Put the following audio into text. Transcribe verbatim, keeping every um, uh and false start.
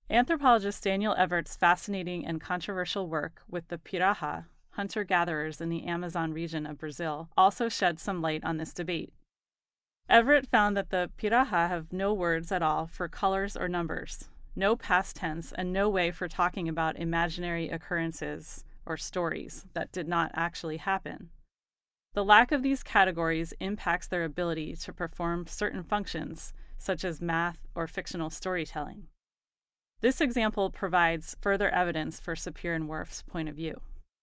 Anthropologist Daniel Everett's fascinating and controversial work with the Piraha, hunter-gatherers in the Amazon region of Brazil, also shed some light on this debate. Everett found that the Piraha have no words at all for colors or numbers, no past tense, and no way for talking about imaginary occurrences or stories that did not actually happen. The lack of these categories impacts their ability to perform certain functions, such as math or fictional storytelling. This example provides further evidence for Sapir and Whorf's point of view.